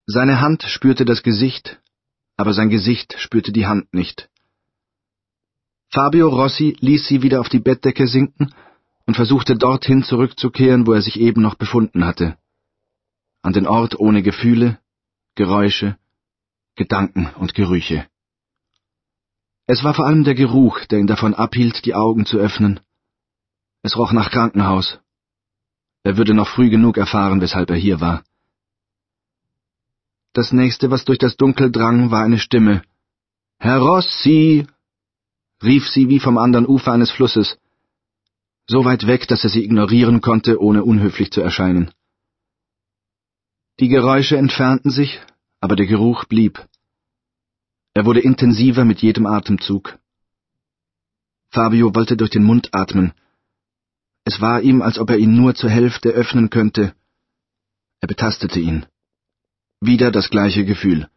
Seine Hand spürte das Gesicht, aber sein Gesicht spürte die Hand nicht. Fabio Rossi ließ sie wieder auf die Bettdecke sinken und versuchte dorthin zurückzukehren, wo er sich eben noch befunden hatte. An den Ort ohne Gefühle, Geräusche, Gedanken und Gerüche. Es war vor allem der Geruch, der ihn davon abhielt, die Augen zu öffnen. Es roch nach Krankenhaus. Er würde noch früh genug erfahren, weshalb er hier war. Das nächste, was durch das Dunkel drang, war eine Stimme. »Herr Rossi«, rief sie wie vom anderen Ufer eines Flusses, so weit weg, dass er sie ignorieren konnte, ohne unhöflich zu erscheinen. Die Geräusche entfernten sich, aber der Geruch blieb. Er wurde intensiver mit jedem Atemzug. Fabio wollte durch den Mund atmen. Es war ihm, als ob er ihn nur zur Hälfte öffnen könnte. Er betastete ihn. Wieder das gleiche Gefühl.